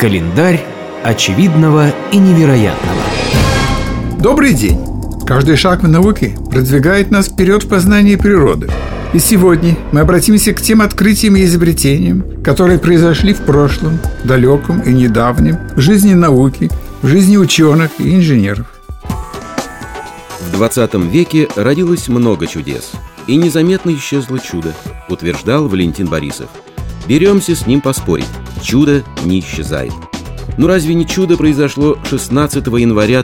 Календарь очевидного и невероятного. Добрый день! Каждый шаг в науке продвигает нас вперед в познании природы. И сегодня мы обратимся к тем открытиям и изобретениям, которые произошли в прошлом, далеком и недавнем, в жизни науки, в жизни ученых и инженеров. В 20 веке родилось много чудес, и незаметно исчезло чудо, утверждал Валентин Борисов. Беремся с ним поспорить. Чудо не исчезает. Ну разве не чудо произошло 16 января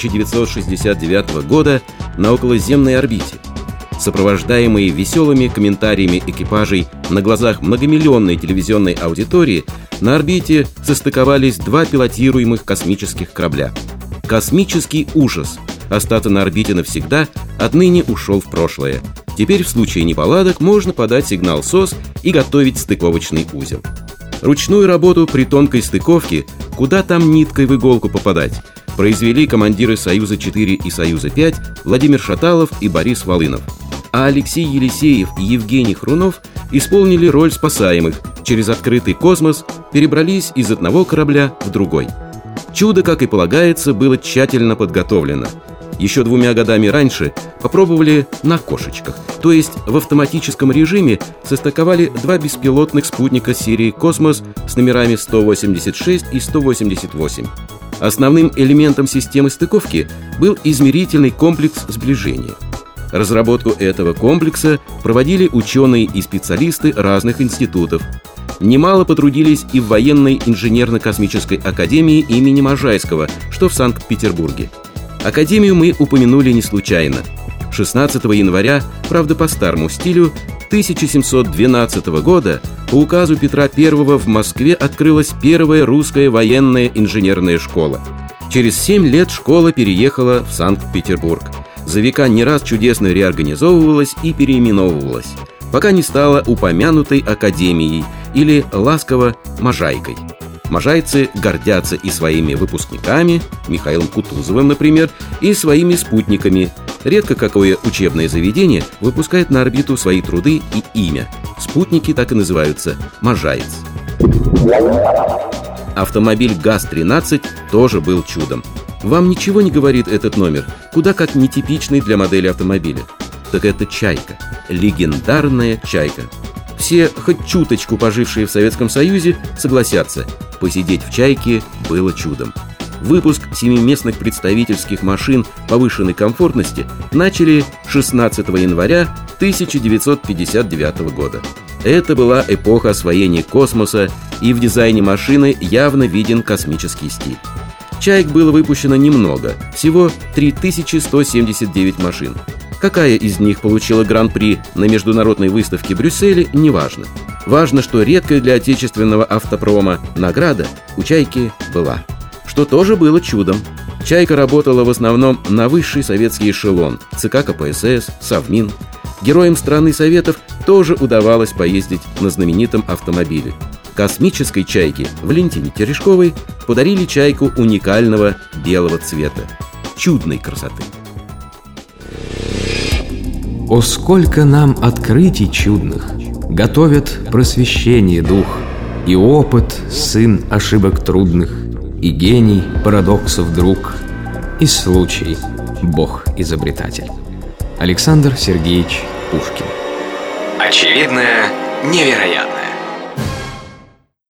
1969 года на околоземной орбите? Сопровождаемые веселыми комментариями экипажей на глазах многомиллионной телевизионной аудитории, на орбите состыковались два пилотируемых космических корабля. Космический ужас. Остаться на орбите навсегда отныне ушел в прошлое. Теперь в случае неполадок можно подать сигнал СОС и готовить стыковочный узел. Ручную работу при тонкой стыковке, куда там ниткой в иголку попадать, произвели командиры «Союза-4» и «Союза-5» Владимир Шаталов и Борис Волынов. А Алексей Елисеев и Евгений Хрунов исполнили роль спасаемых, через открытый космос перебрались из одного корабля в другой. Чудо, как и полагается, было тщательно подготовлено. Еще 2 годами раньше попробовали на кошечках, то есть в автоматическом режиме состыковали 2 беспилотных спутника серии «Космос» с номерами 186 и 188. Основным элементом системы стыковки был измерительный комплекс сближения. Разработку этого комплекса проводили ученые и специалисты разных институтов. Немало потрудились и в военной инженерно-космической академии имени Можайского, что в Санкт-Петербурге. Академию мы упомянули не случайно. 16 января, правда по старому стилю, 1712 года по указу Петра I в Москве открылась первая русская военная инженерная школа. Через 7 лет школа переехала в Санкт-Петербург. За века не раз чудесно реорганизовывалась и переименовывалась, пока не стала упомянутой академией или ласково Можайкой. Можайцы гордятся и своими выпускниками, Михаилом Кутузовым, например, и своими спутниками. Редко какое учебное заведение выпускает на орбиту свои труды и имя. Спутники так и называются «Можаец». Автомобиль ГАЗ-13 тоже был чудом. Вам ничего не говорит этот номер, куда как нетипичный для модели автомобиля. Так это «Чайка», легендарная «Чайка». Все, хоть чуточку пожившие в Советском Союзе, согласятся, посидеть в «Чайке» было чудом. Выпуск 7-местных представительских машин повышенной комфортности начали 16 января 1959 года. Это была эпоха освоения космоса, и в дизайне машины явно виден космический стиль. «Чаек» было выпущено немного, всего 3179 машин. Какая из них получила гран-при на международной выставке в Брюсселе, неважно. Важно, что редкая для отечественного автопрома награда у «Чайки» была. Что тоже было чудом. «Чайка» работала в основном на высший советский эшелон – ЦК КПСС, Совмин. Героям страны Советов тоже удавалось поездить на знаменитом автомобиле. Космической «Чайке» Валентине Терешковой подарили «Чайку» уникального белого цвета, чудной красоты. О, сколько нам открытий чудных готовят просвещение дух, и опыт сын ошибок трудных, и гений парадоксов друг, и случай Бог-изобретатель. Александр Сергеевич Пушкин. Очевидное невероятно.